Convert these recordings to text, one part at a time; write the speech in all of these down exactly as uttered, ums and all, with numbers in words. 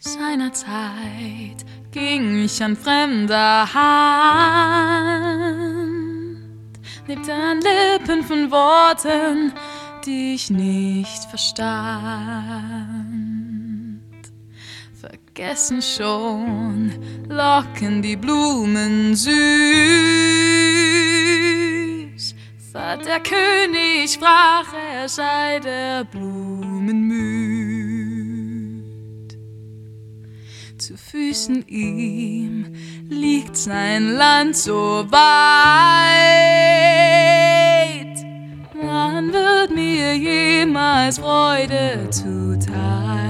Seinerzeit ging ich an fremder Hand, lebte an Lippen von Worten, die ich nicht verstand. Vergessen schon locken die Blumen süß. Fort der König sprach, er sei der Blumen müd. Zu Füßen ihm liegt sein Land so weit. Wann wird mir jemals Freude zuteil?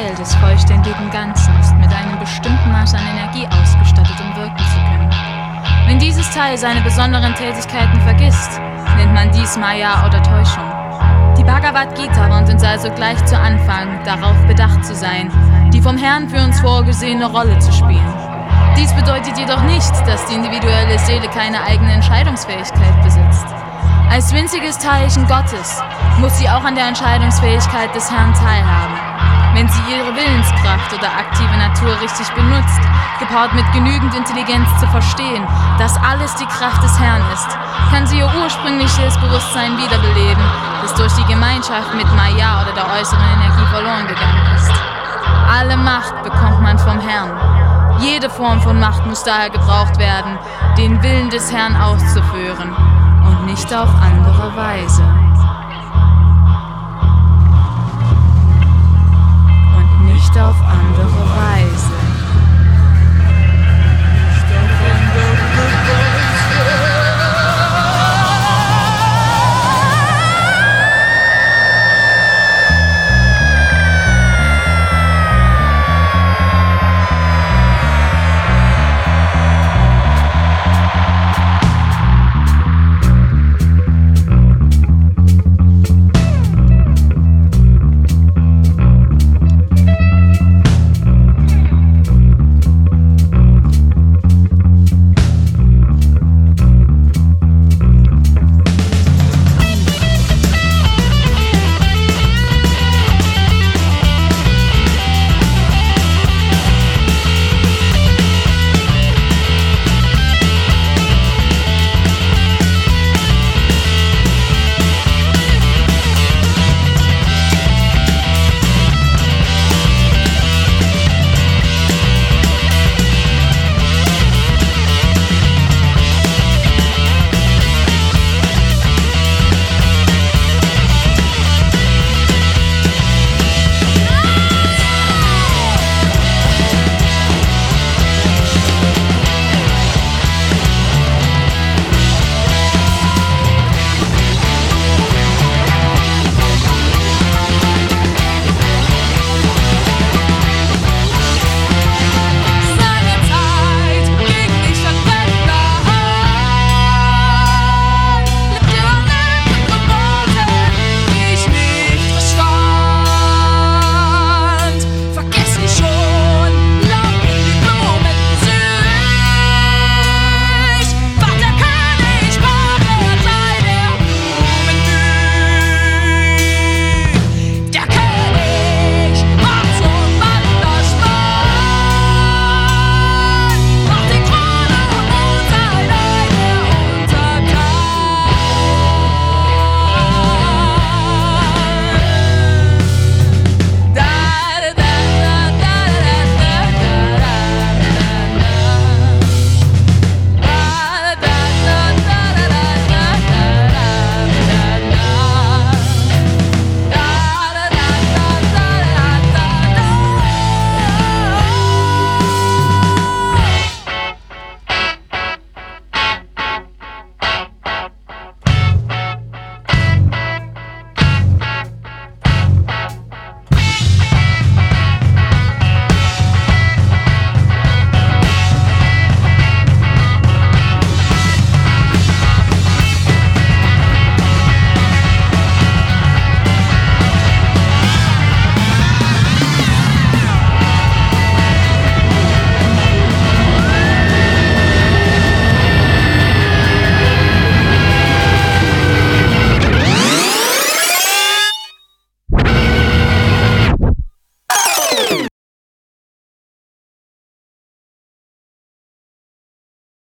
Teil des vollständigen Ganzen ist mit einem bestimmten Maß an Energie ausgestattet, um wirken zu können. Wenn dieses Teil seine besonderen Tätigkeiten vergisst, nennt man dies Maya oder Täuschung. Die Bhagavad Gita warnt uns also gleich zu Anfang, darauf bedacht zu sein, die vom Herrn für uns vorgesehene Rolle zu spielen. Dies bedeutet jedoch nicht, dass die individuelle Seele keine eigene Entscheidungsfähigkeit besitzt. Als winziges Teilchen Gottes muss sie auch an der Entscheidungsfähigkeit des Herrn teilhaben. Wenn sie ihre Willenskraft oder aktive Natur richtig benutzt, gepaart mit genügend Intelligenz zu verstehen, dass alles die Kraft des Herrn ist, kann sie ihr ursprüngliches Bewusstsein wiederbeleben, das durch die Gemeinschaft mit Maya oder der äußeren Energie verloren gegangen ist. Alle Macht bekommt man vom Herrn. Jede Form von Macht muss daher gebraucht werden, den Willen des Herrn auszuführen und nicht auf andere Weise.